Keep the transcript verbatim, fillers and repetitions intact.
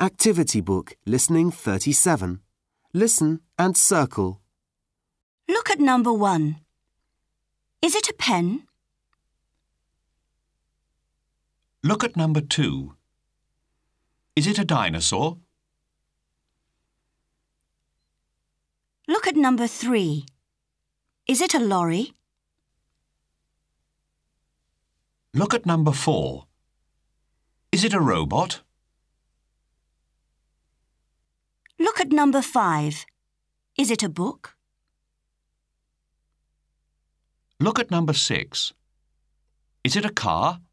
Activity book, listening thirty-seven. Listen and circle. Look at number one. Is it a pen? Look at number two. Is it a dinosaur? Look at number three. Is it a lorry? Look at number four. Is it a robot? Look at number five. Is it a book? Look at number six. Is it a car?